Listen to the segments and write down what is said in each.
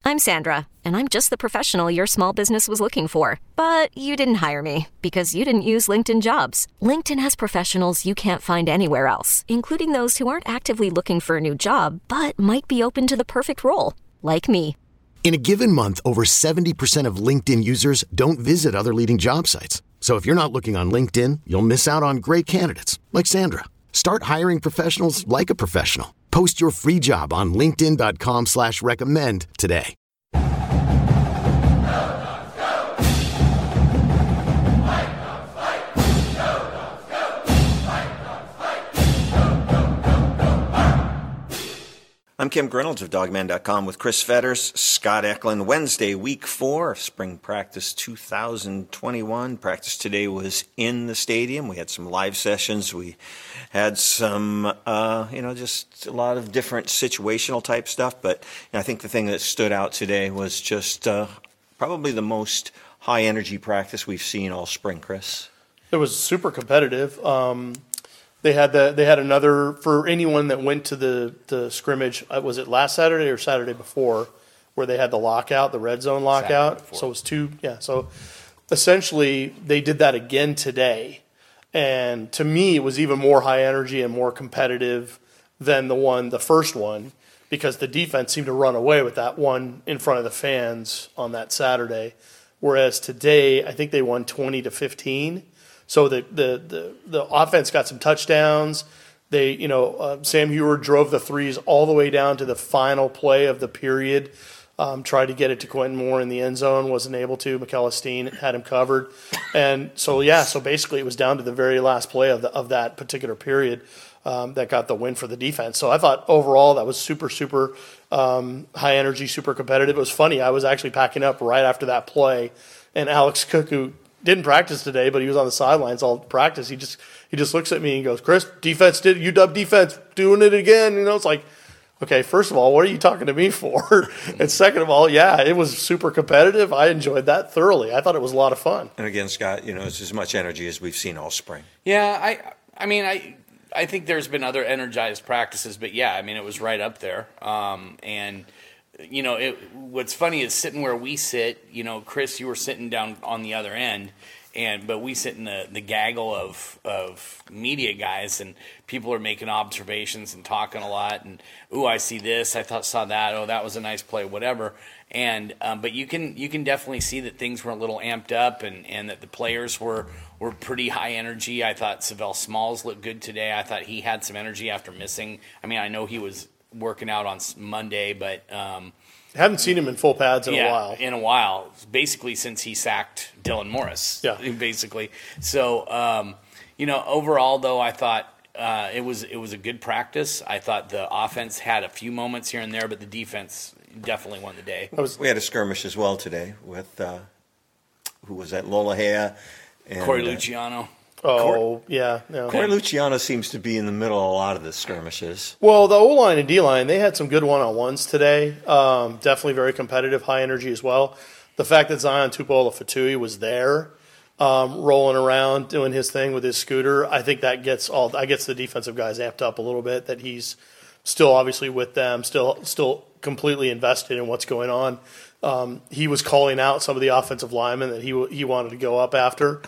I'm Sandra, and I'm just the professional your small business was looking for. But you didn't hire me because you didn't use LinkedIn Jobs. LinkedIn has professionals you can't find anywhere else, including those who aren't actively looking for a new job, but might be open to the perfect role, like me. In a given month, over 70% of LinkedIn users don't visit other leading job sites. So if you're not looking on LinkedIn, you'll miss out on great candidates like Sandra. Start hiring professionals like a professional. Post your free job on linkedin.com/recommend today. I'm Kim Grinolds of Dogman.com with Chris Fetters, Scott Eklund. Wednesday, week 4 of spring practice 2021. Practice today was in the stadium. We had some live sessions. We had some, just a lot of different situational type stuff. But I think the thing that stood out today was just probably the most high energy practice we've seen all spring, Chris. It was super competitive. They had another, for anyone that went to the scrimmage, was it last Saturday or Saturday before, where they had the lockout, the red zone lockout? So it was so essentially they did that again today. And to me, it was even more high energy and more competitive than the first one, because the defense seemed to run away with that one in front of the fans on that Saturday. Whereas today, I think they won 20-15. So the offense got some touchdowns. They, Sam Heward drove the threes all the way down to the final play of the period. Tried to get it to Quentin Moore in the end zone, wasn't able to. Mikel Esteen had him covered, and so basically it was down to the very last play of that particular period that got the win for the defense. So I thought overall that was super high energy, super competitive. It was funny. I was actually packing up right after that play, and Alex Cook, who didn't practice today, but he was on the sidelines all practice. He just looks at me and goes, "Chris, UW defense doing it again." It's like, okay, first of all, what are you talking to me for? And second of all, it was super competitive. I enjoyed that thoroughly. I thought it was a lot of fun. And again, Scott, it's as much energy as we've seen all spring. Yeah, I think there's been other energized practices, but it was right up there. What's funny is sitting where we sit, Chris, you were sitting down on the other end, but we sit in the gaggle of media guys, and people are making observations and talking a lot, and, ooh, I see this, saw that, oh, that was a nice play, whatever. And but you can definitely see that things were a little amped up, and that the players were pretty high energy. I thought Savell Smalls looked good today. I thought he had some energy after missing. I know he was working out on Monday, but haven't seen him in full pads in a while, basically since he sacked Dylan Morris. Basically. So overall though, I thought it was a good practice. I thought the offense had a few moments here and there, but the defense definitely won the day. We had a skirmish as well today with who was that, Lolahea and Corey Luciano. Corey Luciano seems to be in the middle of a lot of the skirmishes. Well, the O-line and D-line, they had some good one-on-ones today. Definitely very competitive, high energy as well. The fact that Zion Tupuola-Fatui was there, rolling around doing his thing with his scooter, I think that gets the defensive guys amped up a little bit, that he's still obviously with them, still completely invested in what's going on. He was calling out some of the offensive linemen that he wanted to go up after.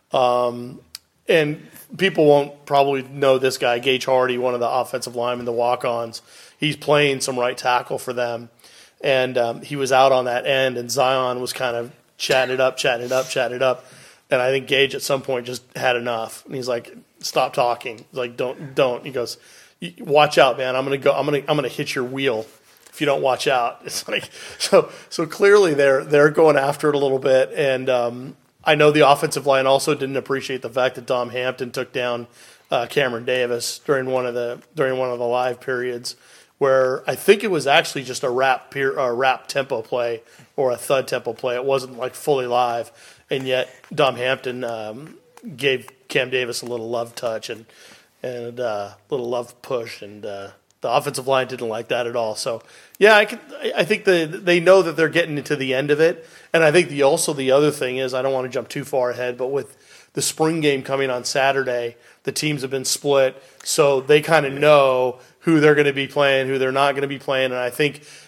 And people won't probably know this guy, Gage Hardy, one of the offensive linemen, the walk-ons. He's playing some right tackle for them. And he was out on that end, and Zion was kind of chatting it up. And I think Gage at some point just had enough. And he's like, "Stop talking." He's like, don't. He goes, "Watch out, man. I'm gonna hit your wheel if you don't watch out." It's like, so clearly they're going after it a little bit. And I know the offensive line also didn't appreciate the fact that Dom Hampton took down Cameron Davis during one of the live periods, where I think it was actually just a rap tempo play or a thud tempo play. It wasn't like fully live, and yet Dom Hampton gave Cam Davis a little love touch and a little love push, and the offensive line didn't like that at all. So I think they know that they're getting to the end of it. And I think the other thing is, I don't want to jump too far ahead, but with the spring game coming on Saturday, the teams have been split, so they kind of know who they're going to be playing, who they're not going to be playing. And I think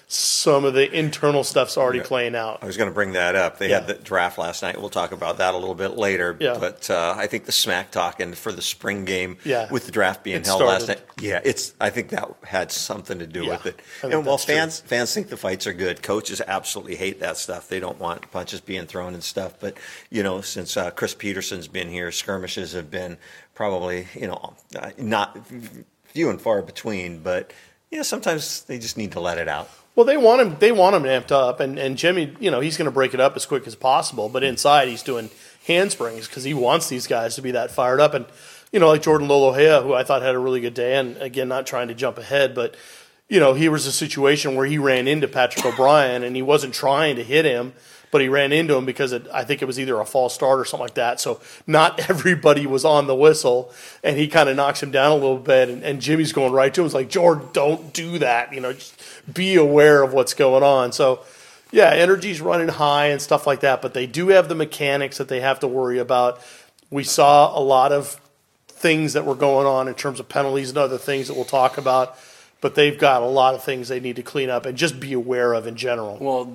some of the internal stuff's already playing out. I was going to bring that up. They had the draft last night. We'll talk about that a little bit later. Yeah. But I think the smack talking for the spring game with the draft being held started. last night, I think that had something to do with it. I think And while that's fans think the fights are good, coaches absolutely hate that stuff. They don't want punches being thrown and stuff. But, since Chris Peterson's been here, skirmishes have been probably, not few and far between. But, sometimes they just need to let it out. Well, they want him amped up, and Jimmy, he's going to break it up as quick as possible. But inside, he's doing handsprings because he wants these guys to be that fired up. And like Jordan Lolohea, who I thought had a really good day, and again, not trying to jump ahead, but he was a situation where he ran into Patrick O'Brien, and he wasn't trying to hit him, but he ran into him because I think it was either a false start or something like that. So not everybody was on the whistle, and he kind of knocks him down a little bit, and Jimmy's going right to him. It's like, Jordan, don't do that. Just be aware of what's going on. So, yeah, energy's running high and stuff like that, but they do have the mechanics that they have to worry about. We saw a lot of things that were going on in terms of penalties and other things that we'll talk about, but they've got a lot of things they need to clean up and just be aware of in general. Well,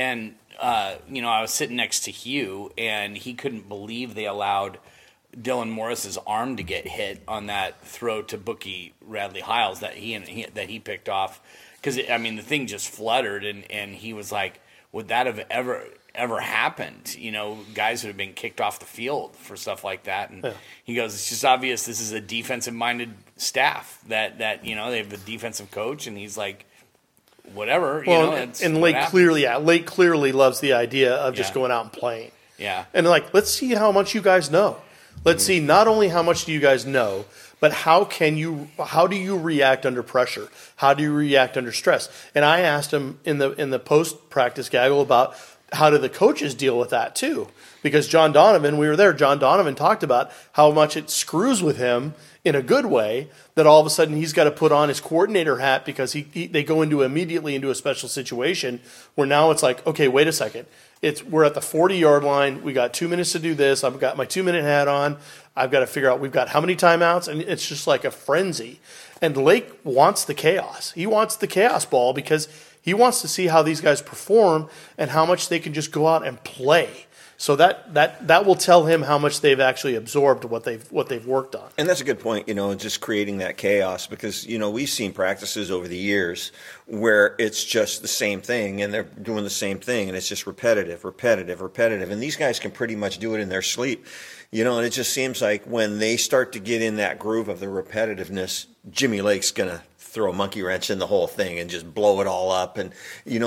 I was sitting next to Hugh, and he couldn't believe they allowed Dylan Morris's arm to get hit on that throw to Bookie Radley Hiles that he picked off. Because, the thing just fluttered, and he was like, would that have ever happened? Guys would have been kicked off the field for stuff like that. And he goes, it's just obvious this is a defensive-minded staff, that they have a defensive coach, and he's like, whatever. And Lake clearly loves the idea of just going out and playing. Yeah. And let's see how much you guys know. Let's see not only how much do you guys know, but how do you react under pressure? How do you react under stress? And I asked him in the post-practice gaggle about how do the coaches deal with that too? Because John Donovan, we were there, John Donovan talked about how much it screws with him in a good way that all of a sudden he's got to put on his coordinator hat because they go immediately into a special situation where now it's like, okay, wait a second. We're at the 40-yard line. We got 2 minutes to do this. I've got my 2-minute hat on. I've got to figure out we've got how many timeouts, and it's just like a frenzy. And Lake wants the chaos. He wants the chaos ball because he wants to see how these guys perform and how much they can just go out and play. So that will tell him how much they've actually absorbed what they've worked on. And that's a good point, just creating that chaos because, we've seen practices over the years where it's just the same thing and they're doing the same thing and it's just repetitive. And these guys can pretty much do it in their sleep, and it just seems like when they start to get in that groove of the repetitiveness, Jimmy Lake's going to throw a monkey wrench in the whole thing and just blow it all up. And,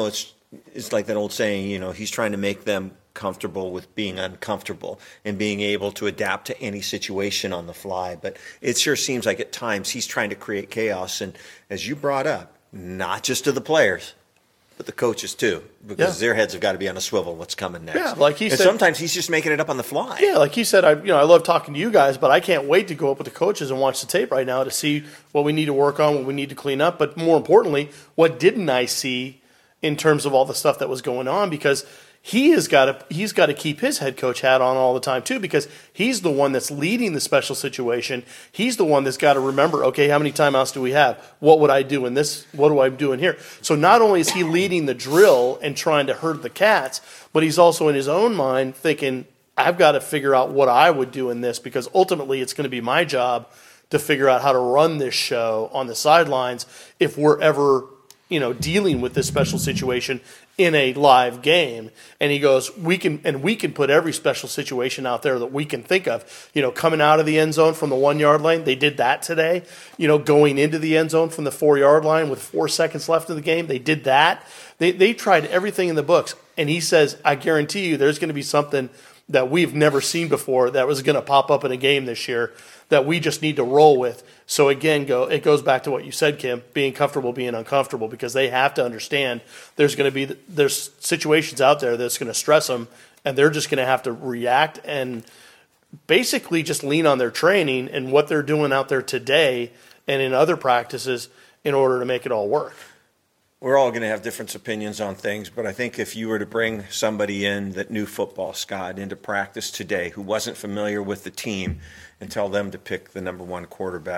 it's like that old saying, he's trying to make them comfortable with being uncomfortable and being able to adapt to any situation on the fly. But it sure seems like at times he's trying to create chaos. And as you brought up, not just to the players, but the coaches too, because their heads have got to be on a swivel. What's coming next? Yeah, like he said. And sometimes he's just making it up on the fly. Yeah, like he said, I love talking to you guys, but I can't wait to go up with the coaches and watch the tape right now to see what we need to work on, what we need to clean up. But more importantly, what didn't I see in terms of all the stuff that was going on? Because he's got to keep his head coach hat on all the time too, because he's the one that's leading the special situation. He's the one that's got to remember, okay, how many timeouts do we have? What would I do in this? What do I do in here? So not only is he leading the drill and trying to herd the cats, but he's also in his own mind thinking, I've got to figure out what I would do in this, because ultimately it's going to be my job to figure out how to run this show on the sidelines if we're ever dealing with this special situation in a live game. And he goes, we can put every special situation out there that we can think of. Coming out of the end zone from the 1 yard line, they did that today. Going into the end zone from the 4 yard line with 4 seconds left in the game, they did that. They tried everything in the books. And he says, I guarantee you there's going to be something that we've never seen before that was going to pop up in a game this year that we just need to roll with. So again, it goes back to what you said, Kim, being comfortable, being uncomfortable, because they have to understand there's situations out there that's going to stress them, and they're just going to have to react and basically just lean on their training and what they're doing out there today and in other practices in order to make it all work. We're all going to have different opinions on things, but I think if you were to bring somebody in that knew football, Scott, into practice today who wasn't familiar with the team and tell them to pick the number one quarterback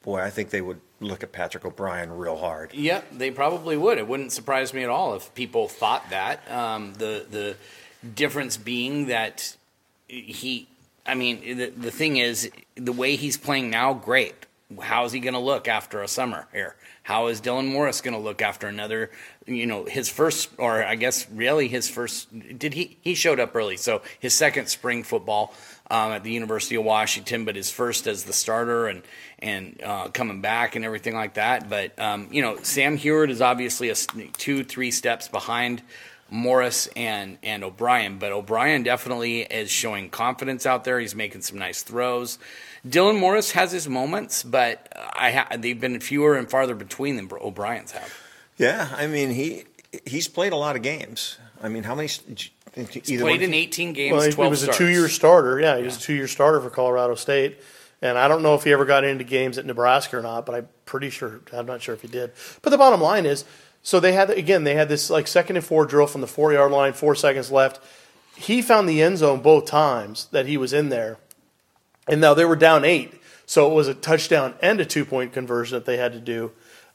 boy, I think they would look at Patrick O'Brien real hard. Yeah, they probably would. It wouldn't surprise me at all if people thought that. The difference being that the thing is, the way he's playing now, great. How is he going to look after a summer here? How is Dylan Morris going to look after another, his first, or I guess really his first, he showed up early, so his second spring football at the University of Washington, but his first as the starter and coming back and everything like that. But, Sam Heward is obviously 2-3 steps behind Morris and O'Brien, but O'Brien definitely is showing confidence out there. He's making some nice throws. Dylan Morris has his moments, but they've been fewer and farther between than O'Brien's have. Yeah, I mean, he's played a lot of games. I mean, how many? He's played in 18 games, 12 starts. He was a 2-year starter. Yeah, he was a 2-year starter for Colorado State. And I don't know if he ever got into games at Nebraska or not, but I'm not sure if he did. But the bottom line is, so they had this like 2nd and 4 drill from the 4-yard line, 4 seconds left. He found the end zone both times that he was in there. And now they were down 8, so it was a touchdown and a 2-point conversion that they had to do.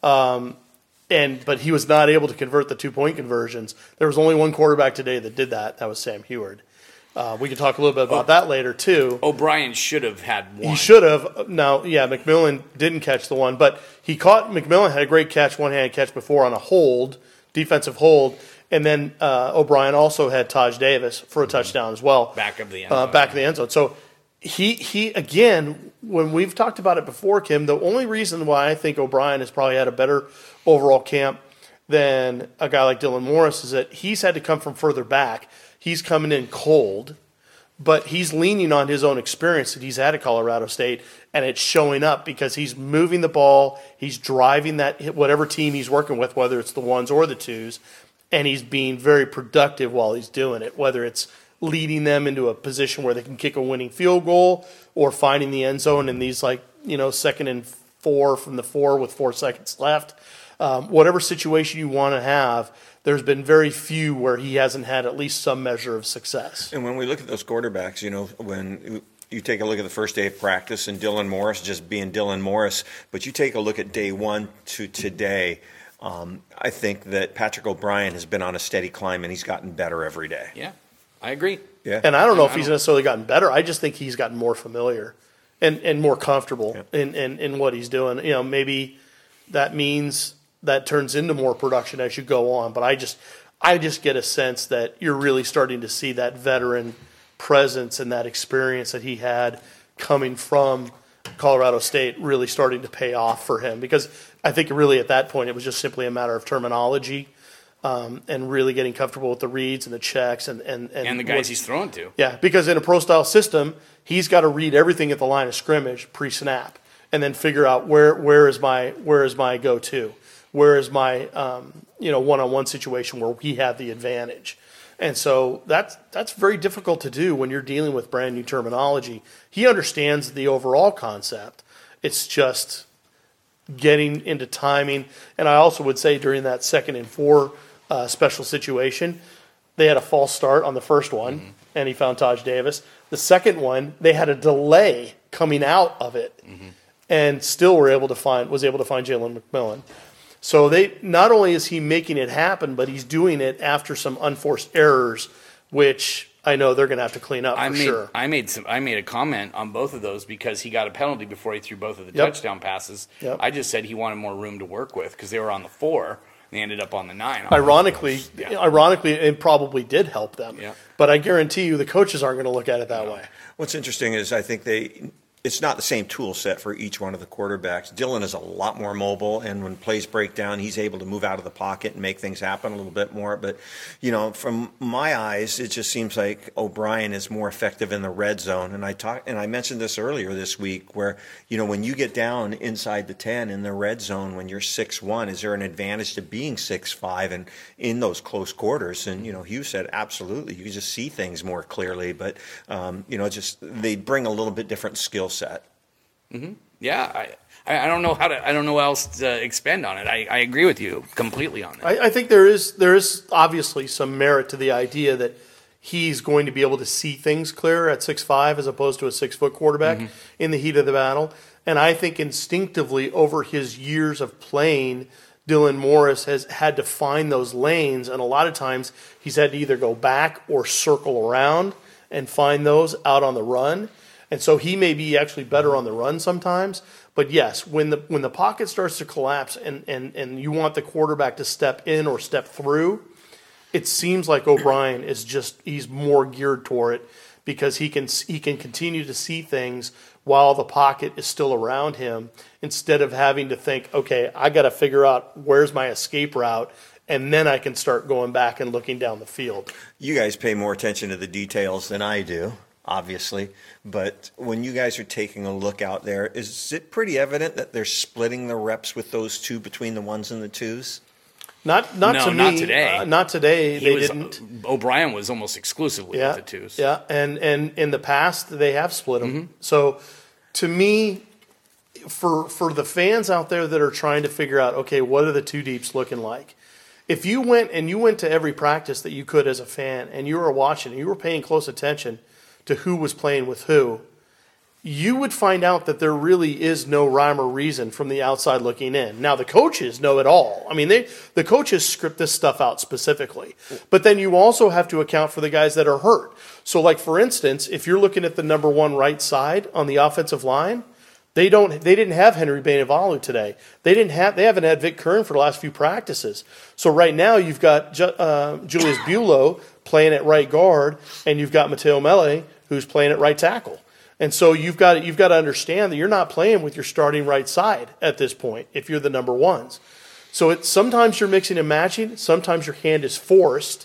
But he was not able to convert the 2-point conversions. There was only one quarterback today that did that. That was Sam Heward. We can talk a little bit about that later too. O'Brien should have had one. He should have. Now, yeah, McMillan didn't catch the one, but McMillan had a great catch, one-handed catch before on a defensive hold. And then O'Brien also had Taj Davis for a touchdown as well. Back of the end zone. So he again, when we've talked about it before, Kim, the only reason why I think O'Brien has probably had a better overall camp than a guy like Dylan Morris is that he's had to come from further back. He's coming in cold, but he's leaning on his own experience that he's had at Colorado State, and it's showing up because he's moving the ball, he's driving that whatever team he's working with, whether it's the ones or the twos, and he's being very productive while he's doing it, whether it's leading them into a position where they can kick a winning field goal or finding the end zone in these 2nd and 4 from the 4 with 4 seconds left. Whatever situation you want to have, there's been very few where he hasn't had at least some measure of success. And when we look at those quarterbacks, when you take a look at the first day of practice and Dylan Morris just being Dylan Morris, but you take a look at day 1 to today, I think that Patrick O'Brien has been on a steady climb and he's gotten better every day. Yeah. I agree. Yeah. And I don't know if he's necessarily gotten better. I just think he's gotten more familiar and more comfortable in what he's doing. Maybe that means that turns into more production as you go on. But I just get a sense that you're really starting to see that veteran presence and that experience that he had coming from Colorado State really starting to pay off for him. Because I think really at that point it was just simply a matter of terminology. And really getting comfortable with the reads and the checks and the guys he's throwing to. Yeah, because in a pro-style system, he's got to read everything at the line of scrimmage pre-snap and then figure out where is my go-to, where is my one-on-one situation where he had the advantage. And so that's very difficult to do when you're dealing with brand new terminology. He understands the overall concept. It's just getting into timing. And I also would say during that 2nd and 4 special situation, they had a false start on the first one, and he found Taj Davis. The second one, they had a delay coming out of it, and still was able to find Jalen McMillan. So not only is he making it happen, but he's doing it after some unforced errors, which I know they're going to have to clean up sure. I made a comment on both of those because he got a penalty before he threw both of the touchdown passes. Yep. I just said he wanted more room to work with because they were on the 4. They ended up on the 9. Ironically, it probably did help them. Yeah. But I guarantee you the coaches aren't going to look at it that way. What's interesting is I think it's not the same tool set for each one of the quarterbacks. Dylan is a lot more mobile, and when plays break down, he's able to move out of the pocket and make things happen a little bit more. But, from my eyes, it just seems like O'Brien is more effective in the red zone. And I mentioned this earlier this week where, when you get down inside the 10 in the red zone when you're 6'1", is there an advantage to being 6'5" and in those close quarters? And, Hugh said absolutely. You can just see things more clearly. But, they bring a little bit different skill set. Mm-hmm. Yeah, I don't know I don't know how else to expand on it. I agree with you completely on that. I think there is obviously some merit to the idea that he's going to be able to see things clearer at 6'5" as opposed to a 6-foot quarterback in the heat of the battle. And I think instinctively over his years of playing, Dylan Morris has had to find those lanes. And a lot of times he's had to either go back or circle around and find those out on the run. And so he may be actually better on the run sometimes. But yes, when the pocket starts to collapse and you want the quarterback to step in or step through, it seems like O'Brien he's more geared toward it because he can continue to see things while the pocket is still around him instead of having to think, okay, I got to figure out where's my escape route, and then I can start going back and looking down the field. You guys pay more attention to the details than I do, obviously, but when you guys are taking a look out there, is it pretty evident that they're splitting the reps with those two between the ones and the twos? Not today. Not today. Didn't. O'Brien was almost exclusively with the twos. Yeah, and in the past they have split them. Mm-hmm. So, to me, for the fans out there that are trying to figure out, okay, what are the two deeps looking like? If you went to every practice that you could as a fan, and you were watching, and you were paying close attention to who was playing with who, you would find out that there really is no rhyme or reason from the outside looking in. Now, the coaches know it all. I mean, the coaches script this stuff out specifically. But then you also have to account for the guys that are hurt. So, like, for instance, if you're looking at the number one right side on the offensive line, they didn't have Henry Bainivalu today. They haven't had Vic Kern for the last few practices. So right now you've got Julius Buelow playing at right guard, and you've got Mateo Mele who's playing at right tackle. And so you've got to understand that you're not playing with your starting right side at this point if you're the number ones. So sometimes you're mixing and matching. Sometimes your hand is forced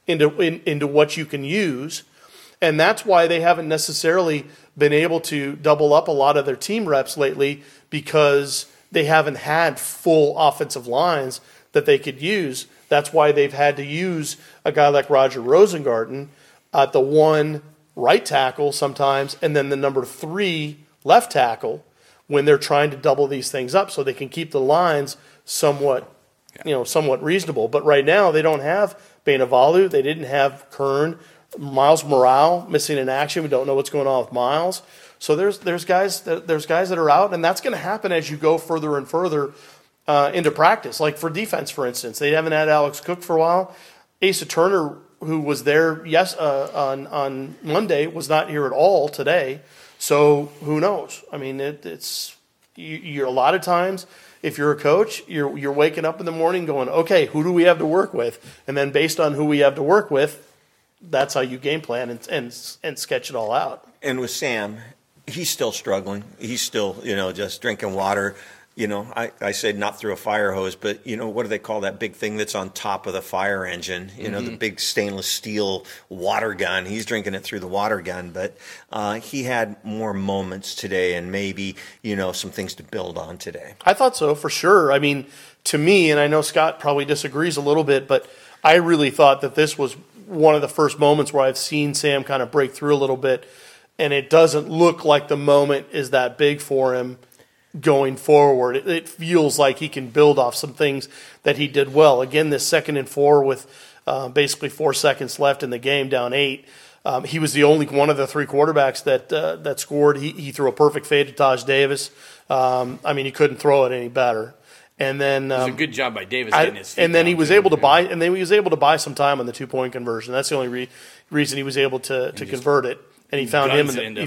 into what you can use. And that's why they haven't necessarily been able to double up a lot of their team reps lately because they haven't had full offensive lines that they could use. That's why they've had to use a guy like Roger Rosengarten at the one right tackle sometimes, and then the number 3 left tackle when they're trying to double these things up so they can keep the lines somewhat reasonable. But right now they don't have Bainivalu, they didn't have Kern, Miles Morale missing in action. We don't know what's going on with Miles. So there's guys that are out, and that's going to happen as you go further and further into practice. Like for defense, for instance, they haven't had Alex Cook for a while. Asa Turner, who was there on Monday, was not here at all today. So who knows? I mean, you're a lot of times, if you're a coach, you're waking up in the morning going, okay, who do we have to work with? And then based on who we have to work with, that's how you game plan and sketch it all out. And with Sam, he's still struggling. He's still, just drinking water. I said not through a fire hose, but, what do they call that big thing that's on top of the fire engine? The big stainless steel water gun. He's drinking it through the water gun, but he had more moments today and maybe, some things to build on today. I thought so, for sure. I mean, to me, and I know Scott probably disagrees a little bit, but I really thought that this was one of the first moments where I've seen Sam kind of break through a little bit, and it doesn't look like the moment is that big for him going forward. It feels like he can build off some things that he did well. Again, this 2nd and 4 with basically 4 seconds left in the game, down 8. He was the only one of the 3 quarterbacks that scored. He threw a perfect fade to Taj Davis. He couldn't throw it any better. And then it was a good job by Davis getting his feet and then down he was able to buy, and then he was able to buy some time on the 2-point conversion. That's the only reason he was able to convert it. And he found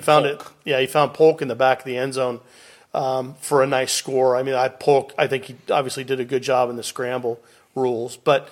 he found Polk in the back of the end zone for a nice score. I mean, I think he obviously did a good job in the scramble rules, but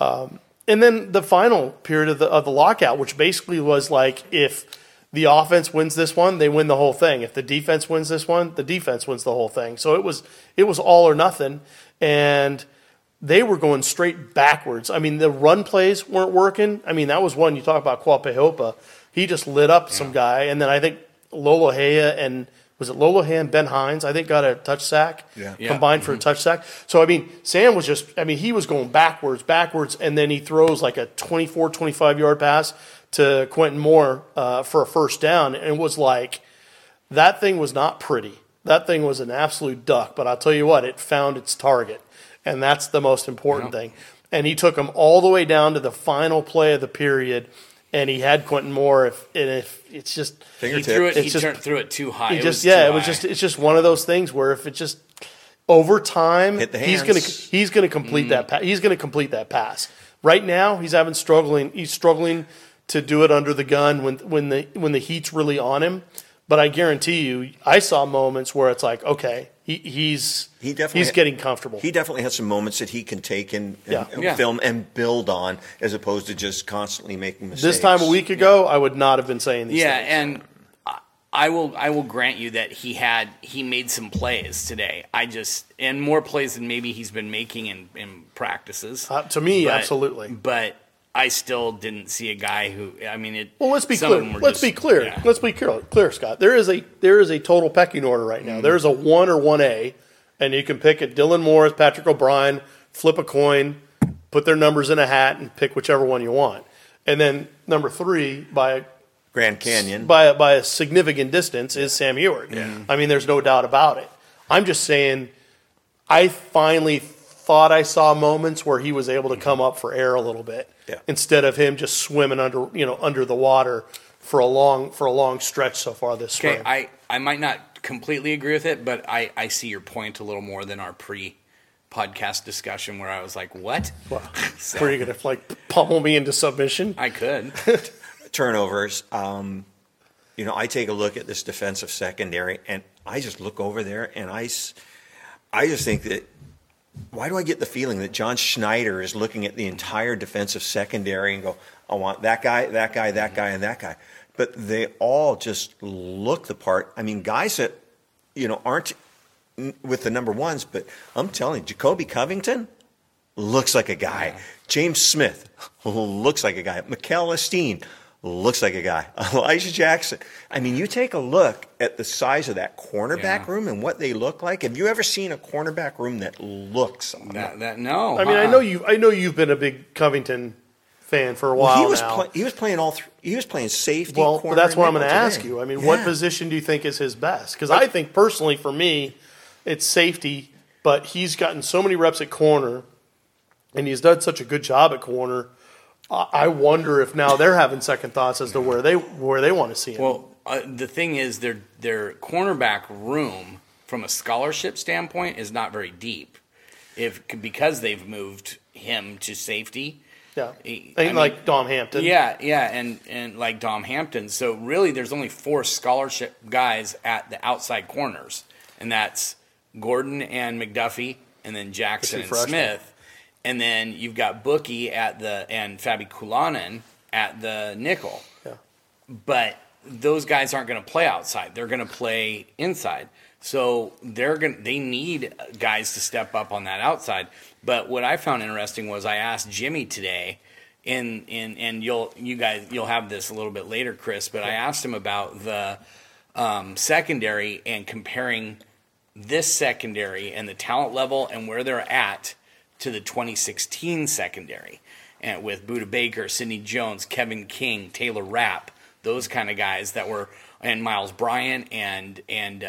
and then the final period of the lockout, which basically was like, if the offense wins this one, they win the whole thing. If the defense wins this one, the defense wins the whole thing. So it was all or nothing, and they were going straight backwards. I mean, the run plays weren't working. I mean, that was one. You talk about Kuapehopa. He just lit up some guy, and then I think Lolohea and Ben Hines, I think, got a touch sack combined for a touch sack. So, I mean, Sam was he was going backwards, and then he throws like a 24, 25-yard pass to Quentin Moore for a first down, and it was like, that thing was not pretty. That thing was an absolute duck, but I'll tell you what, it found its target, and that's the most important thing. And he took him all the way down to the final play of the period, and he had Quentin Moore. If it's just he threw it too high. It's just one of those things where if it just over time, he's gonna complete that. He's gonna complete that pass. Right now, he's struggling to do it under the gun when the heat's really on him. But I guarantee you, I saw moments where it's like, okay, he's getting comfortable. He definitely has some moments that he can take and film and build on, as opposed to just constantly making mistakes. This time a week ago, I would not have been saying these things. Yeah, and I will grant you that he made some plays today. And more plays than maybe he's been making in practices. To me, absolutely. But I still didn't see a guy who. I mean, Well, let's be clear. Let's be clear. Yeah. Let's be clear, Scott. There is a total pecking order right now. There is a 1 or 1A, and you can pick it. Dylan Morris, Patrick O'Brien, flip a coin, put their numbers in a hat, and pick whichever one you want. And then number 3 by Grand Canyon by a significant distance is Sam Ewart. Yeah. I mean, there's no doubt about it. I'm just saying, I finally thought I saw moments where he was able to come up for air a little bit. Yeah. Instead of him just swimming under the water for a long stretch so far this spring. I might not completely agree with it, but I see your point a little more than our pre-podcast discussion where I was like, what? Well, were you going to pummel me into submission? I could. Turnovers. I take a look at this defensive secondary, and I just look over there, and I just think that, why do I get the feeling that John Schneider is looking at the entire defensive secondary and go, I want that guy, that guy, that guy, and that guy. But they all just look the part. I mean, guys that, aren't with the number ones, but I'm telling you, Jacoby Covington looks like a guy. Yeah. James Smith looks like a guy. Mikel Esteen looks like a guy. Elijah Jackson. I mean, you take a look at the size of that cornerback room and what they look like. Have you ever seen a cornerback room that looks that? No. I mean, I know you've been a big Covington fan for a while now. He was playing he was playing safety. Well, that's what I'm going to ask you. I mean, what position do you think is his best? Because I think personally, for me, it's safety. But he's gotten so many reps at corner, and he's done such a good job at corner. I wonder if now they're having second thoughts as to where they want to see him. Well, the thing is, their cornerback room, from a scholarship standpoint, is not very deep. Because they've moved him to safety. Yeah, like Dom Hampton. Yeah, and like Dom Hampton. So really, there's only 4 scholarship guys at the outside corners, and that's Gordon and McDuffie, and then Jackson and Smith. And then you've got Bookie and Fabi Kulanen at the nickel. Yeah. But those guys aren't going to play outside. They're going to play inside. So they need guys to step up on that outside. But what I found interesting was I asked Jimmy today, and you'll have this a little bit later, Chris, but I asked him about the secondary and comparing this secondary and the talent level and where they're at to the 2016 secondary, and with Budda Baker, Sidney Jones, Kevin King, Taylor Rapp, those kind of guys that were, and Miles Bryant and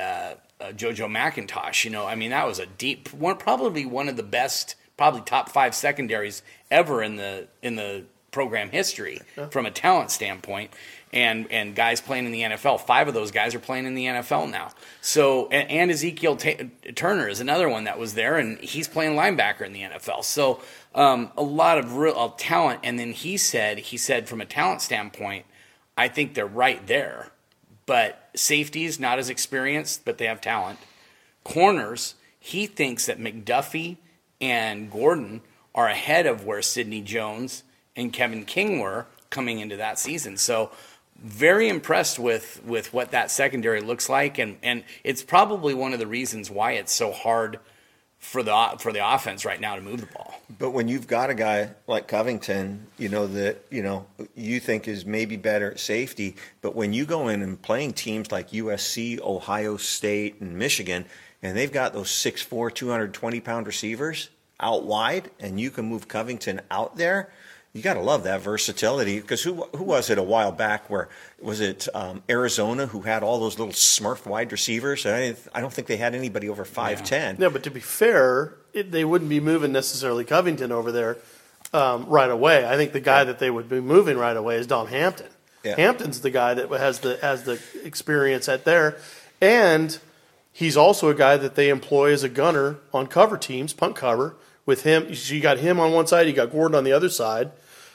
JoJo McIntosh. I mean, that was a deep one, probably one of the best, probably top 5 secondaries ever in the program history from a talent standpoint. And guys playing in the NFL. 5 of those guys are playing in the NFL now. So and Ezekiel Turner is another one that was there, and he's playing linebacker in the NFL. So a lot of real talent. And then he said from a talent standpoint, I think they're right there. But safeties not as experienced, but they have talent. Corners, he thinks that McDuffie and Gordon are ahead of where Sidney Jones and Kevin King were coming into that season. So very impressed with what that secondary looks like, and it's probably one of the reasons why it's so hard for the offense right now to move the ball. But when you've got a guy like Covington, that you think is maybe better at safety, but when you go in and playing teams like USC, Ohio State, and Michigan, and they've got those 6'4", 220-pound receivers out wide, and you can move Covington out there, you got to love that versatility. Because who was it a while back? Where was it? Arizona, who had all those little Smurf wide receivers. I don't think they had anybody over 5'10". Yeah, but to be fair, they wouldn't be moving necessarily Covington over there. right away. I think the guy that they would be moving right away is Dom Hampton. Yeah. Hampton's the guy that has the experience at there, and he's also a guy that they employ as a gunner on cover teams, punt cover. With him, so you got him on one side, you got Gordon on the other side.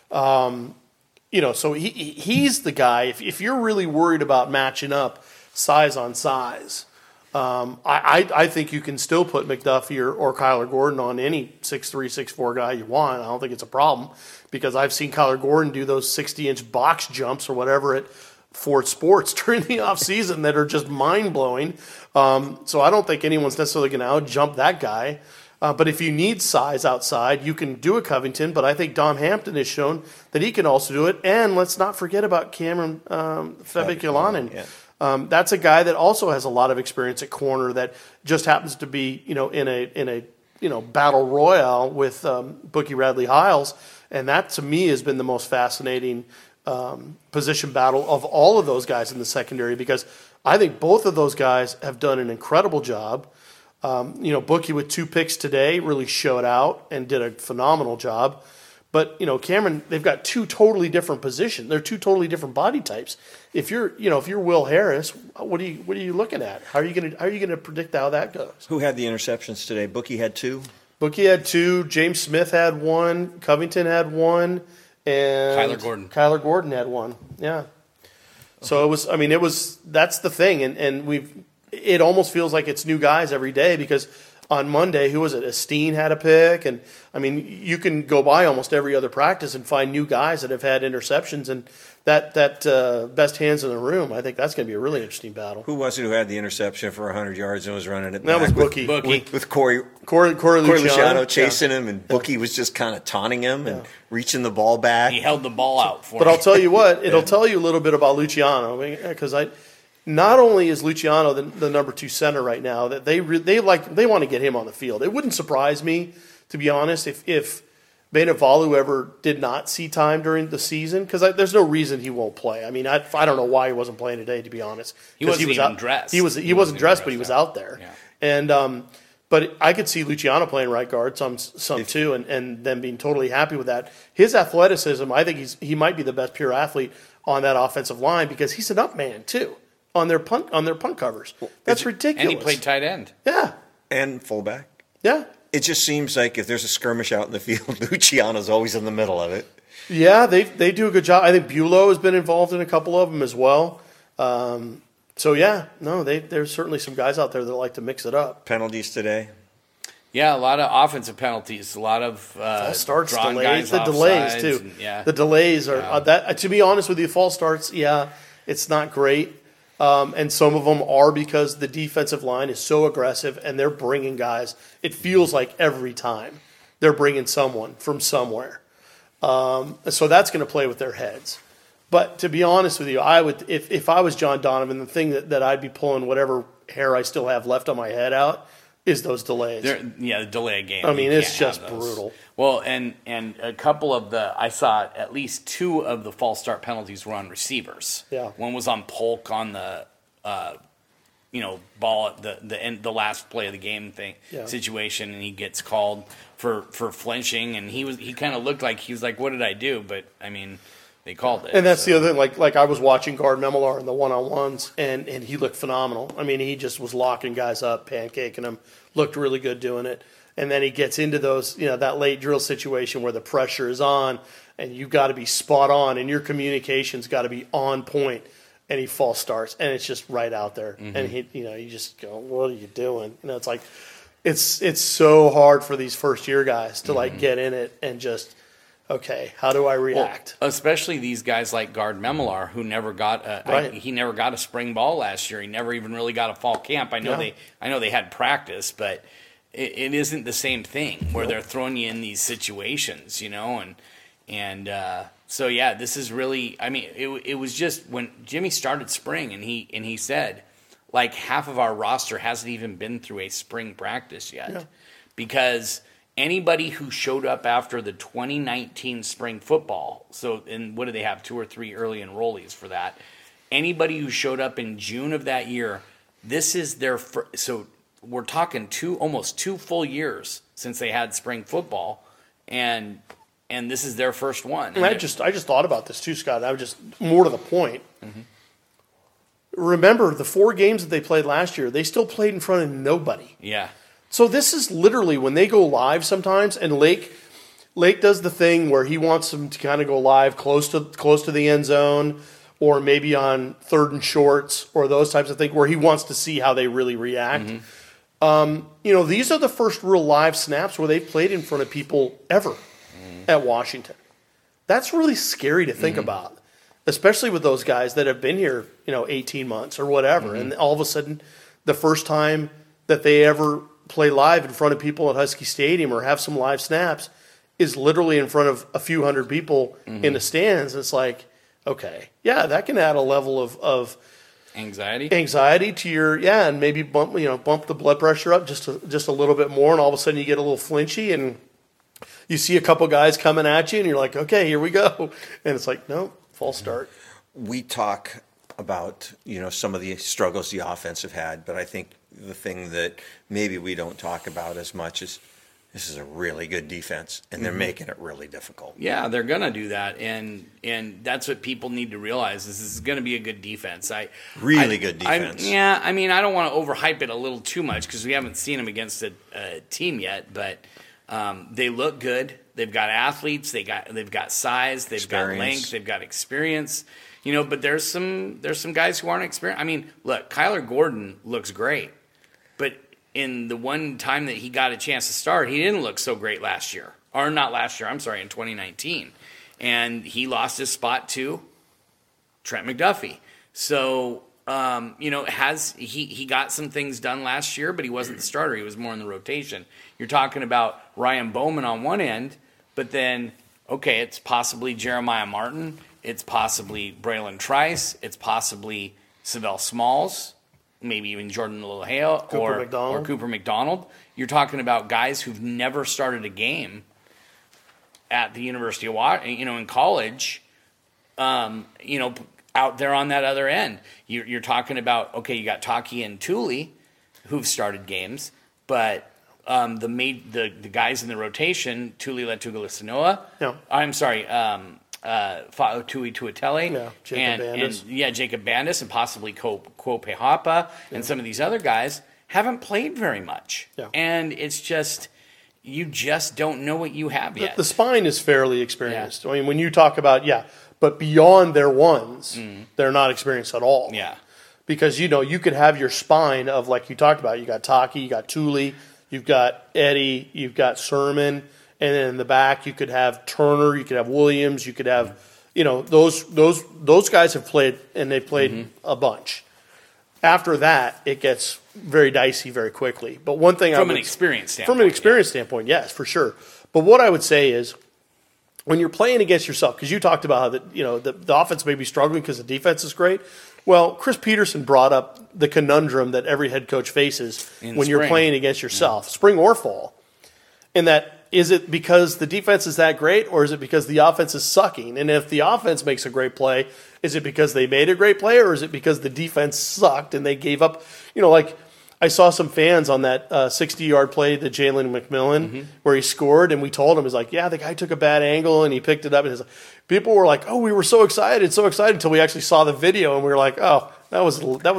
So he's the guy. If you're really worried about matching up size on size, I think you can still put McDuffie or Kyler Gordon on any 6'3", 6'4" guy you want. I don't think it's a problem because I've seen Kyler Gordon do those 60-inch box jumps or whatever at Ford Sports during the offseason that are just mind-blowing. So I don't think anyone's necessarily going to out-jump that guy. But if you need size outside, you can do a Covington. But I think Dom Hampton has shown that he can also do it. And let's not forget about Cameron Fabiculanen. Yeah. That's a guy that also has a lot of experience at corner that just happens to be, in a battle royale with Bookie Radley Hiles. And that, to me, has been the most fascinating position battle of all of those guys in the secondary because I think both of those guys have done an incredible job. Bookie with 2 picks today really showed out and did a phenomenal job. But, Cameron, they've got 2 totally different positions. They're 2 totally different body types. If you're Will Harris, what are you looking at? How are you going to predict how that goes? Who had the interceptions today? Bookie had 2. Bookie had 2. James Smith had 1. Covington had 1. And Kyler Gordon had 1. Yeah. So that's the thing. And it almost feels like it's new guys every day because on Monday, who was it? Esteen had a pick. And, you can go by almost every other practice and find new guys that have had interceptions. And that best hands in the room, I think that's going to be a really interesting battle. Who was it who had the interception for 100 yards and was running it back? That was Bookie. With Corey Luciano chasing him, and Bookie was just kind of taunting him and reaching the ball back. He held the ball out for him. But I'll tell you what, it'll tell you a little bit about Luciano because not only is Luciano the number 2 center right now, that they want to get him on the field. It wouldn't surprise me, to be honest, if Benavalu ever did not see time during the season, because there's no reason he won't play. I don't know why he wasn't playing today, to be honest. He wasn't even dressed. He wasn't dressed, but he was out there. Yeah. And but I could see Luciano playing right guard some too, and them being totally happy with that. His athleticism, I think he might be the best pure athlete on that offensive line because he's an up man too. On their punt covers. That's ridiculous. And he played tight end. Yeah. And fullback. Yeah. It just seems like if there's a skirmish out in the field, Luciano's always in the middle of it. Yeah, they do a good job. I think Bulow has been involved in a couple of them as well. There's certainly some guys out there that like to mix it up. Penalties today. Yeah, a lot of offensive penalties, a lot of false starts, drawing delays, guys the delays too. And, the delays are that. To be honest with you, false starts. Yeah, it's not great. And some of them are because the defensive line is so aggressive and they're bringing guys. It feels like every time they're bringing someone from somewhere. So that's going to play with their heads. But to be honest with you, I would if I was John Donovan, the thing that I'd be pulling whatever hair I still have left on my head out is those delays. The delay game. It's just brutal. Well, and a couple of I saw at least 2 of the false start penalties were on receivers. Yeah. One was on Polk on the, ball at the last play of the game situation, and he gets called for flinching, and he kind of looked like he was like, "What did I do?" But they called it. And that's the other thing. Like I was watching Gard Memolar in the one-on-ones, and he looked phenomenal. He just was locking guys up, pancaking them, looked really good doing it. And then he gets into those, that late drill situation where the pressure is on, and you've got to be spot on, and your communication's got to be on point. And he false starts, and it's just right out there. Mm-hmm. And you just go, "What are you doing?" It's like, it's so hard for these first year guys to get in it and just. Okay, how do I react? Well, especially these guys like Gard Memolar, who never got he never got a spring ball last year. He never even really got a fall camp. I know they had practice, but it isn't the same thing where they're throwing you in these situations, so yeah, this is really. It was just when Jimmy started spring, and he said, like, half of our roster hasn't even been through a spring practice yet, because. Anybody who showed up after the 2019 spring football, and what do they have, 2 or 3 early enrollees for that? Anybody who showed up in June of that year, this is their so we're talking almost 2 full years since they had spring football, and and this is their first one. And I just thought about this too, Scott. I was just more to the point. Mm-hmm. Remember the 4 games that they played last year, they still played in front of nobody. Yeah. So this is literally when they go live sometimes, and Lake does the thing where he wants them to kind of go live close to the end zone, or maybe on 3rd and shorts, or those types of things, where he wants to see how they really react. Mm-hmm. These are the first real live snaps where they've played in front of people ever at Washington. That's really scary to think about, especially with those guys that have been here, 18 months or whatever, and all of a sudden, the first time that they ever play live in front of people at Husky Stadium or have some live snaps is literally in front of a few hundred people in the stands. It's like, okay, yeah, that can add a level of anxiety to your, and maybe bump the blood pressure up just a little bit more, and all of a sudden you get a little flinchy, and you see a couple guys coming at you, and you're like, okay, here we go, and it's like, no, false start. We talk about some of the struggles the offense have had, but I think the thing that maybe we don't talk about as much is this is a really good defense, and they're making it really difficult. Yeah, they're going to do that, and that's what people need to realize is this is going to be a good defense. Good defense. I mean, I don't want to overhype it a little too much because we haven't seen them against a team yet, but they look good. They've got athletes. They've got size. They've got length. They've got experience. But there's some guys who aren't experienced. I mean, look, Kyler Gordon looks great, but in the one time that he got a chance to start, he didn't look so great last year. Or not last year, I'm sorry, in 2019. And he lost his spot to Trent McDuffie. So, he got some things done last year, but he wasn't the starter. He was more in the rotation. You're talking about Ryan Bowman on one end, but then, okay, it's possibly Jeremiah Martin. It's possibly Braylon Trice. It's possibly Savell Smalls. Maybe even Jordan LaHale or Cooper McDonald. You're talking about guys who've never started a game at the University of Washington, in college, out there on that other end. You're talking about, okay, you got Taki and Tuli who've started games, but the guys in the rotation, Tuli Letugalasinoa, I'm sorry, Fa'atui Tuatele, Jacob Bandis, and possibly Quo Pehapa, and some of these other guys haven't played very much. Yeah. And it's just, you just don't know what you have yet. The spine is fairly experienced. Yeah. I mean, when you talk about, but beyond their ones, they're not experienced at all. Yeah. Because, you could have your spine of, like you talked about, you got Taki, you got Tuli, you've got Eddie, you've got Sermon. And then in the back, you could have Turner, you could have Williams, you could have, those guys have played, and they've played a bunch. After that, it gets very dicey very quickly. But one thing from an experience standpoint, yes, for sure. But what I would say is, when you're playing against yourself, because you talked about how the offense may be struggling because the defense is great. Well, Chris Peterson brought up the conundrum that every head coach faces when you're playing against yourself, spring or fall, in that. Is it because the defense is that great, or is it because the offense is sucking? And if the offense makes a great play, is it because they made a great play, or is it because the defense sucked and they gave up? Like I saw some fans on that 60-yard play to Jalen McMillan where he scored, and we told him, the guy took a bad angle and he picked it up. And people were like, oh, we were so excited until we actually saw the video, and we were like, oh, that was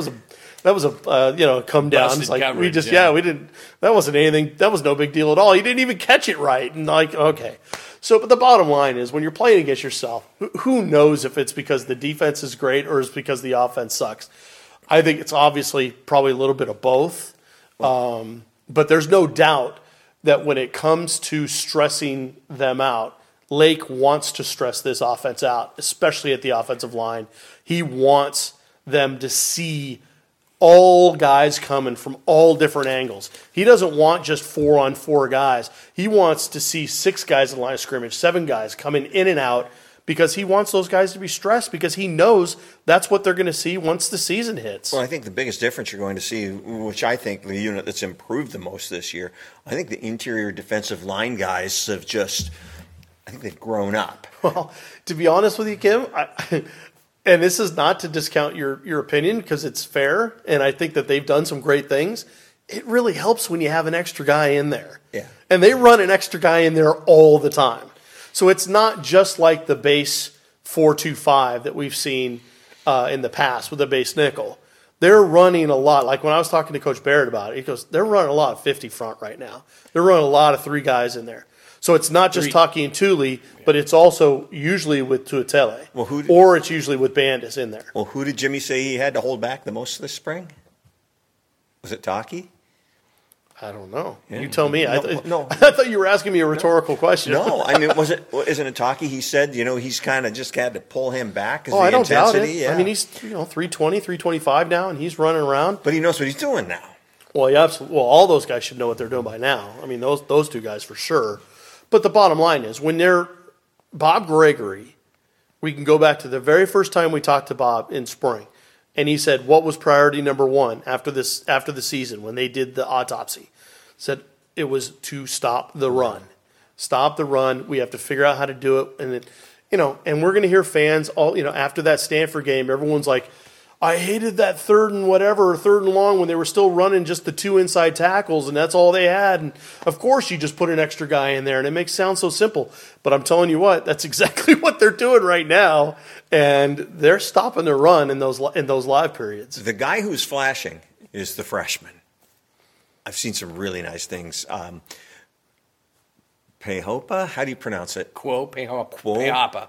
a come down. It's like coverage, we didn't. That wasn't anything. That was no big deal at all. He didn't even catch it right. And okay. So, but the bottom line is when you're playing against yourself, who knows if it's because the defense is great or it's because the offense sucks? I think it's obviously probably a little bit of both. But there's no doubt that when it comes to stressing them out, Lake wants to stress this offense out, especially at the offensive line. He wants them to see all guys coming from all different angles. He doesn't want just 4-on-4 guys. He wants to see 6 guys in the line of scrimmage, 7 guys coming in and out, because he wants those guys to be stressed, because he knows that's what they're going to see once the season hits. Well, I think the biggest difference you're going to see, which I think the unit that's improved the most this year, I think the interior defensive line guys have I think they've grown up. Well, to be honest with you, Kim, and this is not to discount your opinion because it's fair, and I think that they've done some great things. It really helps when you have an extra guy in there. Yeah. And they run an extra guy in there all the time. So it's not just like the base 4-2-5 that we've seen in the past with the base nickel. They're running a lot. Like when I was talking to Coach Barrett about it, he goes, they're running a lot of 50 front right now. They're running a lot of 3 guys in there. So it's not just Taki and Thule, but it's also usually with Tuatele. Or it's usually with Bandis in there. Well, who did Jimmy say he had to hold back the most this spring? Was it Taki? I don't know. Yeah. You tell me. No. I thought you were asking me a rhetorical question. No, I mean, isn't it Taki? He said, he's kind of just had to pull him back. I don't doubt it. Yeah. I mean, he's 320, 325 now, and he's running around. But he knows what he's doing now. Well, yeah, absolutely. Well, all those guys should know what they're doing by now. I mean, those 2 guys for sure. But the bottom line is, when they're Bob Gregory, we can go back to the very first time we talked to Bob in spring, and he said, what was priority number 1 after the season when they did the autopsy? Said it was to stop the run. Stop the run. We have to figure out how to do it. And and we're going to hear fans all, after that Stanford game, everyone's like, I hated that 3rd and long when they were still running just the 2 inside tackles and that's all they had. And of course you just put an extra guy in there and it makes it sound so simple. But I'm telling you what, that's exactly what they're doing right now. And they're stopping their run in those live periods. The guy who's flashing is the freshman. I've seen some really nice things. Pehopa, how do you pronounce it? Pehopa.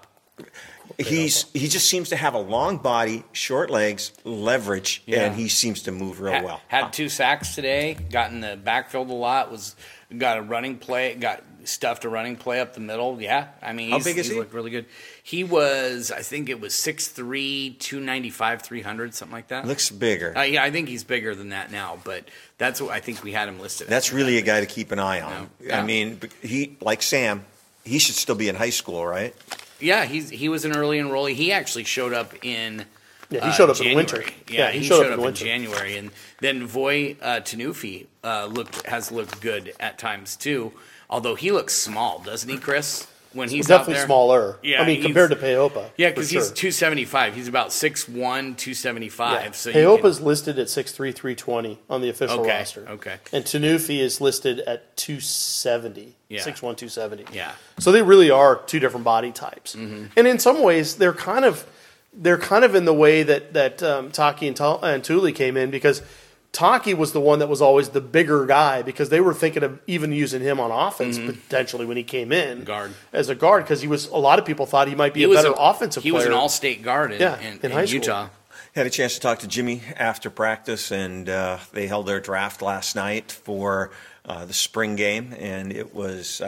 He just seems to have a long body, short legs, leverage, and he seems to move real well. Had 2 sacks today. Got in the backfield a lot. Got a running play. Got stuffed a running play up the middle. Yeah, I mean, how big is he? He looked really good. He was, I think it was 6'3", 295, 300, something like that. Looks bigger. Yeah, I think he's bigger than that now, but that's what I think we had him listed. That's really a guy to keep an eye on. Yeah. I mean, he, like Sam, he should still be in high school, right? Yeah, he was an early enrollee. He actually showed up in he showed up January. in winter. Yeah, he showed up in January. And then Voy Tanufi has looked good at times too, although he looks small, doesn't he, Chris? When he's definitely out there? Smaller. Yeah, I mean, compared to Pehopa. Yeah, because he's 275. He's about 6'1", 275. Yeah. So Pehopa's listed at 6'3", 320 on the official roster. Okay. And Tanufi is listed at 270. Yeah. 6'1", 270. Yeah. So they really are 2 different body types. Mm-hmm. And in some ways, they're kind of in the way that Taki and Thule came in, because Taki was the one that was always the bigger guy, because they were thinking of even using him on offense potentially when he came in as a guard, because a lot of people thought he might be a better offensive player. He was an all-state guard in high Utah. School. Had a chance to talk to Jimmy after practice, and they held their draft last night for the spring game, and it was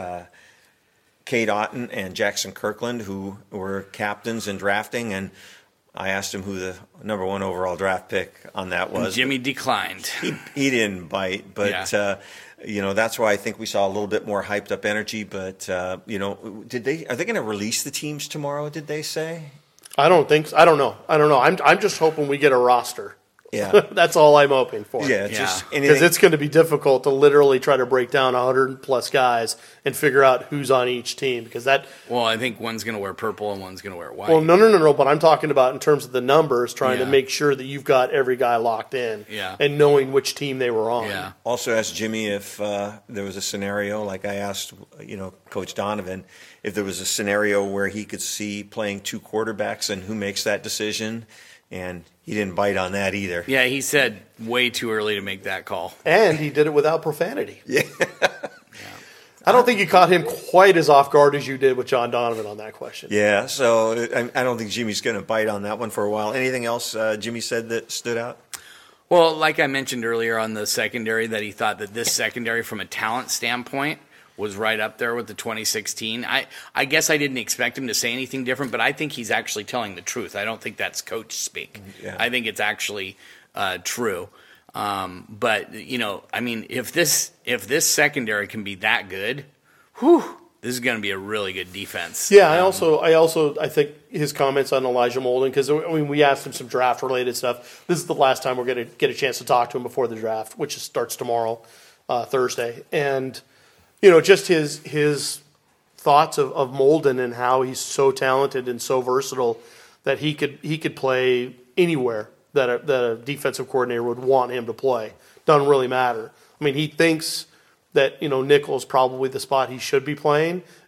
Cade Otten and Jackson Kirkland who were captains in drafting, and I asked him who the number 1 overall draft pick on that was. Jimmy declined. He didn't bite, but that's why I think we saw a little bit more hyped up energy. But are they going to release the teams tomorrow? Did they say? I don't think so. I don't know. I'm just hoping we get a roster. Yeah, that's all I'm hoping for. Yeah, just because it's going to be difficult to literally try to break down 100+ guys and figure out who's on each team, because that. Well, I think one's going to wear purple and one's going to wear white. Well, no. But I'm talking about in terms of the numbers, trying to make sure that you've got every guy locked in, and knowing which team they were on. Yeah. Also asked Jimmy if there was a scenario, like I asked, Coach Donovan, if there was a scenario where he could see playing 2 quarterbacks and who makes that decision. And he didn't bite on that either. Yeah, he said way too early to make that call. And he did it without profanity. Yeah. I don't think you caught him quite as off guard as you did with John Donovan on that question. Yeah, so I don't think Jimmy's going to bite on that one for a while. Anything else Jimmy said that stood out? Well, like I mentioned earlier on the secondary, that he thought that this secondary from a talent standpoint was right up there with the 2016. I guess I didn't expect him to say anything different, but I think he's actually telling the truth. I don't think that's coach speak. Yeah. I think it's actually true. But I mean, if this secondary can be that good, this is going to be a really good defense. Yeah, I think his comments on Elijah Molden, because we asked him some draft related stuff. This is the last time we're going to get a chance to talk to him before the draft, which starts tomorrow, Thursday, and. Just his thoughts of Molden and how he's so talented and so versatile that he could play anywhere that a defensive coordinator would want him to play. Doesn't really matter. I mean, he thinks that nickel is probably the spot he should be playing,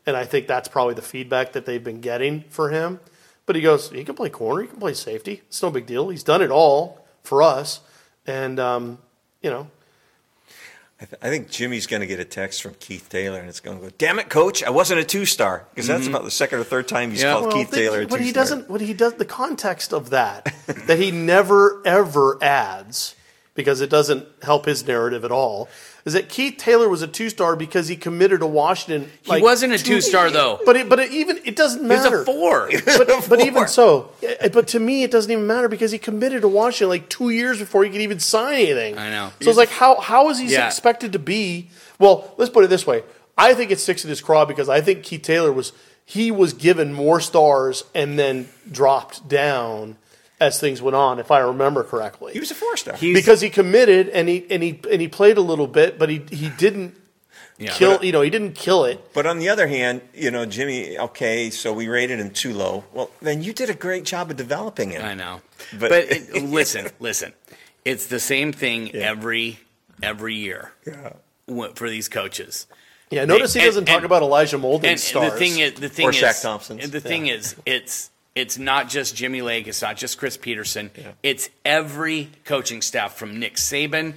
And I think that's probably the feedback that they've been getting for him. But he goes, he can play corner, he can play safety. It's no big deal. He's done it all for us. And, you know. I think Jimmy's going to get a text from Keith Taylor, and it's going to go, "Damn it, Coach, I wasn't a 2-star." Because that's about the second or third time he's called Keith Taylor a 2-star. What he does, the context of that he never, ever adds, because it doesn't help his narrative at all, is that Keith Taylor was a 2-star because he committed to Washington. He wasn't a 2-star, though. But it doesn't matter. He was a 4. But even so, but to me, it doesn't even matter because he committed to Washington like 2 years before he could even sign anything. I know. So it's like, how is he expected to be? Well, let's put it this way. I think it sticks in his craw because I think Keith Taylor was given more stars and then dropped down as things went on, if I remember correctly. He was a 4-star. Because he committed and he played a little bit, but he didn't kill. He didn't kill it. But on the other hand, Jimmy. Okay, so we rated him too low. Well, then you did a great job of developing him. I know. But listen. It's the same thing every year for these coaches. Yeah, notice he doesn't talk about Elijah Molden's stars. Or Shaq Thompson. The thing is, it's not just Jimmy Lake. It's not just Chris Peterson. Yeah. It's every coaching staff from Nick Saban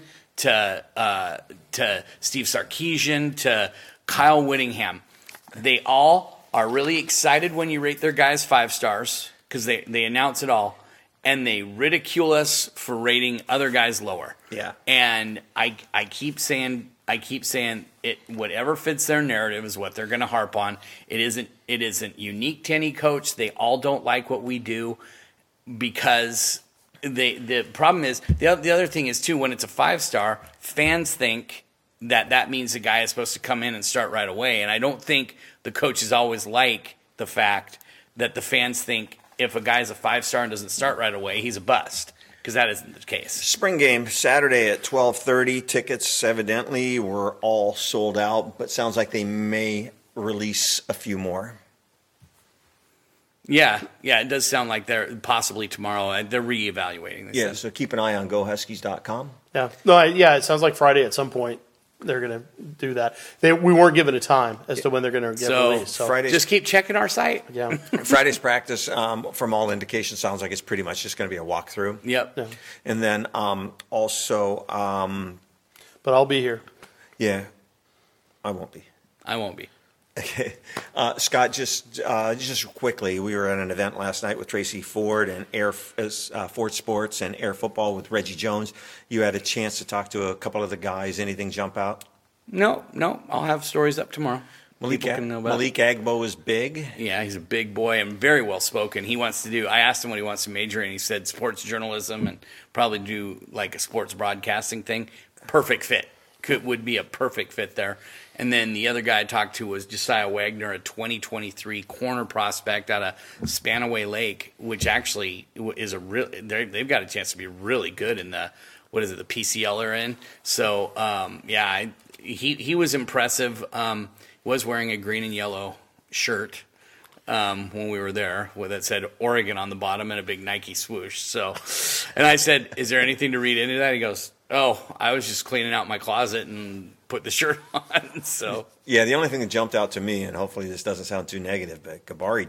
to Steve Sarkisian to Kyle Whittingham. They all are really excited when you rate their guys 5 stars because they announce it all, and they ridicule us for rating other guys lower. Yeah. And I keep saying it. Whatever fits their narrative is what they're going to harp on. It isn't unique to any coach. They all don't like what we do because the problem is the other thing is too, when it's a 5-star, fans think that means the guy is supposed to come in and start right away. And I don't think the coaches always like the fact that the fans think if a guy's a 5-star and doesn't start right away, he's a bust. Because that isn't the case. Spring game, Saturday at 12:30. Tickets evidently were all sold out, but sounds like they may release a few more. Yeah, it does sound like they're possibly tomorrow. They're reevaluating this. Yeah, so keep an eye on GoHuskies.com. Yeah, no, it sounds like Friday at some point they're going to do that. We weren't given a time as to when they're going to get released. So Friday, just keep checking our site. Yeah, Friday's practice, from all indications, sounds like it's pretty much just going to be a walkthrough. Yep. Yeah. And then also, but I'll be here. Yeah, I won't be. I won't be. Okay, Scott. Just quickly, we were at an event last night with Tracy Ford and Ford Sports and Air Football with Reggie Jones. You had a chance to talk to a couple of the guys. Anything jump out? No. I'll have stories up tomorrow. Malik Agbo is big. Yeah, he's a big boy and very well spoken. He wants to do. I asked him what he wants to major in. He said sports journalism and probably do like a sports broadcasting thing. Perfect fit. Would be a perfect fit there. And then the other guy I talked to was Josiah Wagner, a 2023 corner prospect out of Spanaway Lake, which actually is they've got a chance to be really good in the PCL they're in. So he was impressive. Was wearing a green and yellow shirt when we were there that said Oregon on the bottom and a big Nike swoosh. So, and I said, "Is there anything to read into that?" He goes, "Oh, I was just cleaning out my closet and put the shirt on." So yeah, the only thing that jumped out to me, and hopefully this doesn't sound too negative, but Jabari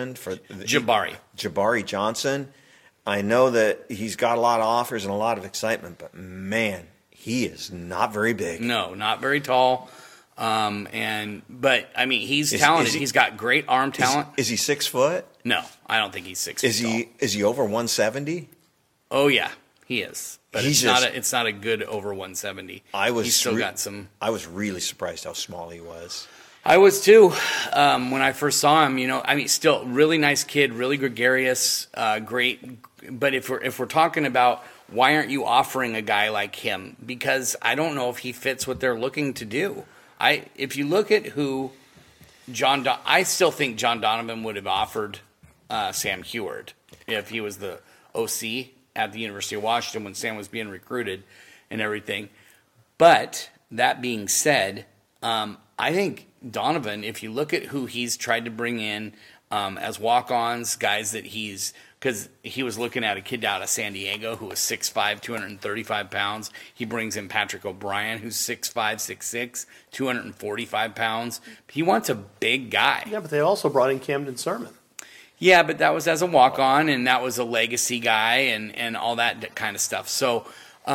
Johnson. I know that he's got a lot of offers and a lot of excitement, but man, he is not very big. No, not very tall. But I mean, he's talented. He's got great arm talent. Is he 6 foot? No, I don't think he's 6 feet tall. Is he over 170? Oh yeah, he is. But it's not a good over 170. He's still got some. I was really surprised how small he was. I was too when I first saw him. Still really nice kid, really gregarious, great. But if we're talking about why aren't you offering a guy like him? Because I don't know if he fits what they're looking to do. If you look at who I still think John Donovan would have offered Sam Heward if he was the OC at the University of Washington when Sam was being recruited and everything. But that being said, I think Donovan, if you look at who he's tried to bring in, as walk-ons, guys that because he was looking at a kid out of San Diego who was 6'5", 235 pounds. He brings in Patrick O'Brien, who's 6'5", 6'6", 245 pounds. He wants a big guy. Yeah, but they also brought in Camden Sermon. Yeah, but that was as a walk-on, and that was a legacy guy and all that kind of stuff. So,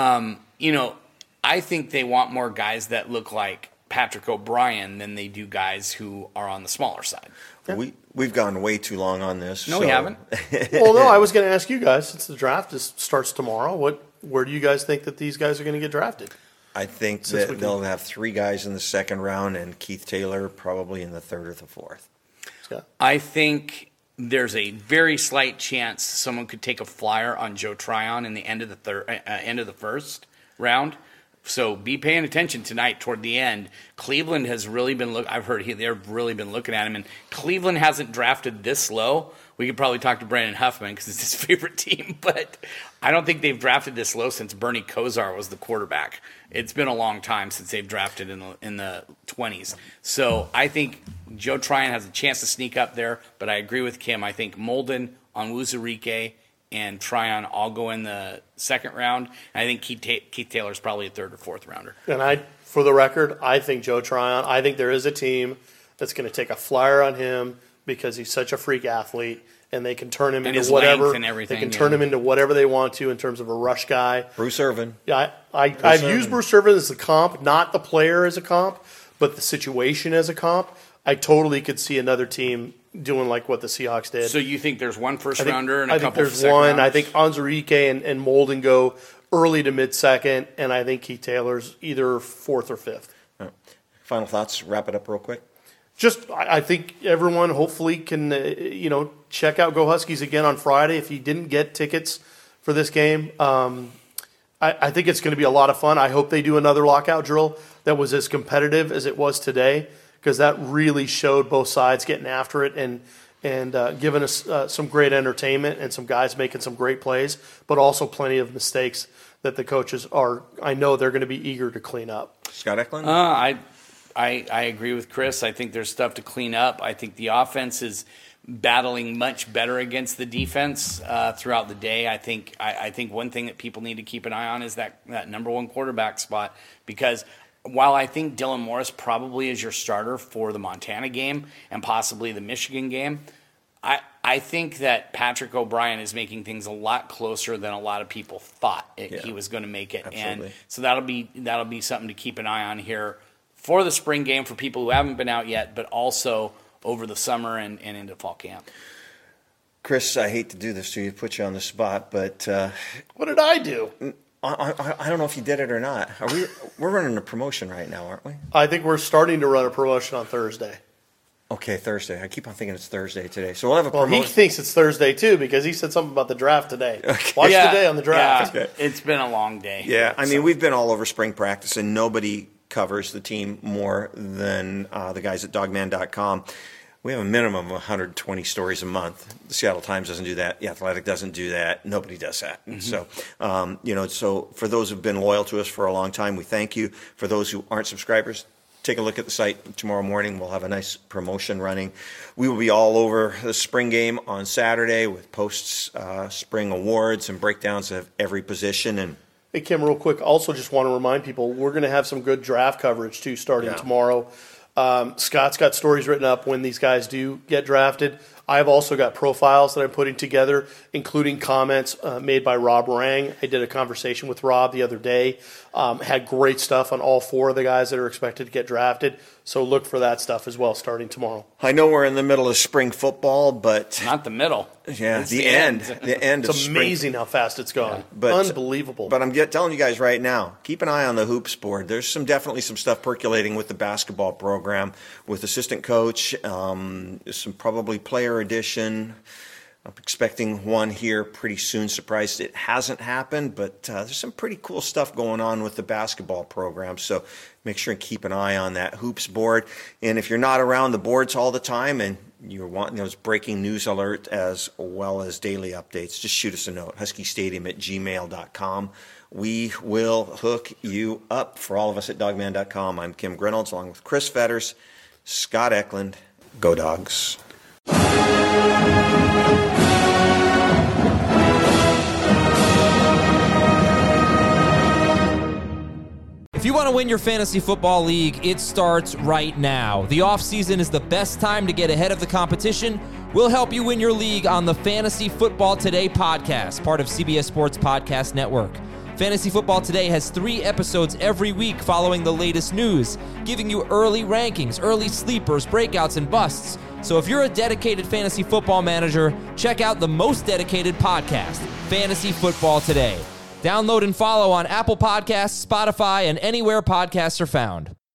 I think they want more guys that look like Patrick O'Brien than they do guys who are on the smaller side. We've gone way too long on this. No, we haven't. Well, no, I was going to ask you guys, since the draft starts tomorrow, where do you guys think that these guys are going to get drafted? I think that they'll have 3 guys in the second round and Keith Taylor probably in the third or the fourth. Scott? I think there's a very slight chance someone could take a flyer on Joe Tryon in the end of the first round. So be paying attention tonight toward the end. Cleveland has really been I've heard they've really been looking at him, and Cleveland hasn't drafted this low. We could probably talk to Brandon Huffman because it's his favorite team, but I don't think they've drafted this low since Bernie Kosar was the quarterback. It's been a long time since they've drafted in the 20s. So I think Joe Tryon has a chance to sneak up there, but I agree with Kim. I think Molden, Onwuzurike, and Tryon all go in the second round. And I think Keith Taylor's probably a third or fourth rounder. And for the record, I think Joe Tryon, I think there is a team that's going to take a flyer on him because he's such a freak athlete, and they can turn him into whatever. They can turn him into whatever they want to in terms of a rush guy. Bruce Irvin. Yeah, I've used Bruce Irvin as a comp, not the player as a comp, but the situation as a comp. I totally could see another team doing like what the Seahawks did. So you think there's one first rounder and a couple of second rounders? I think Onwuzurike and Molden go early to mid-second, and I think Keith Taylor's either fourth or fifth. Right. Final thoughts, wrap it up real quick. I think everyone hopefully can, check out Go Huskies again on Friday. If you didn't get tickets for this game, I think it's going to be a lot of fun. I hope they do another lockout drill that was as competitive as it was today, because that really showed both sides getting after it and giving us some great entertainment and some guys making some great plays, but also plenty of mistakes that the coaches I know they're going to be eager to clean up. Scott Eklund? I agree with Chris. I think there's stuff to clean up. I think the offense is battling much better against the defense throughout the day. I think one thing that people need to keep an eye on is that number one quarterback spot, because while I think Dylan Morris probably is your starter for the Montana game and possibly the Michigan game, I think that Patrick O'Brien is making things a lot closer than a lot of people thought he was going to make it. Absolutely. And so that'll be something to keep an eye on here for the spring game for people who haven't been out yet, but also over the summer and into fall camp. Chris, I hate to do this to you, put you on the spot, but what did I do? I don't know if you did it or not. We're running a promotion right now, aren't we? I think we're starting to run a promotion on Thursday. Okay, Thursday. I keep on thinking it's Thursday today. So we'll have a promotion. Well, he thinks it's Thursday, too, because he said something about the draft today. Okay. Watch today on the draft. Yeah, it's been a long day. Yeah, I mean, we've been all over spring practice, and nobody covers the team more than the guys at dogman.com. We have a minimum of 120 stories a month. The Seattle Times doesn't do that. The Athletic doesn't do that. Nobody does that. Mm-hmm. So for those who've been loyal to us for a long time, we thank you. For those who aren't subscribers, take a look at the site tomorrow morning. We'll have a nice promotion running. We will be all over the spring game on Saturday with post-spring awards and breakdowns of every position. And hey, Kim, real quick, also just want to remind people, we're going to have some good draft coverage, too, starting tomorrow. Scott's got stories written up when these guys do get drafted. I've also got profiles that I'm putting together, including comments made by Rob Rang. I did a conversation with Rob the other day. Had great stuff on all 4 of the guys that are expected to get drafted. So look for that stuff as well starting tomorrow. I know we're in the middle of spring football, but not the middle. Yeah, the end. The end of spring. It's amazing how fast it's gone. Yeah. Unbelievable. But I'm telling you guys right now, keep an eye on the hoops board. There's definitely some stuff percolating with the basketball program, with assistant coach, some probably player addition. I'm expecting one here pretty soon. Surprised it hasn't happened, but there's some pretty cool stuff going on with the basketball program. So make sure and keep an eye on that hoops board. And if you're not around the boards all the time and you're wanting those breaking news alerts as well as daily updates, just shoot us a note, huskystadium@gmail.com. We will hook you up. For all of us at dogman.com, I'm Kim Grinolds along with Chris Fetters, Scott Eklund. Go Dogs. If you want to win your fantasy football league, it starts right now. The offseason is the best time to get ahead of the competition. We'll help you win your league on the Fantasy Football Today podcast, part of CBS Sports Podcast Network. Fantasy Football Today has 3 episodes every week following the latest news, giving you early rankings, early sleepers, breakouts, and busts. So if you're a dedicated fantasy football manager, check out the most dedicated podcast, Fantasy Football Today. Download and follow on Apple Podcasts, Spotify, and anywhere podcasts are found.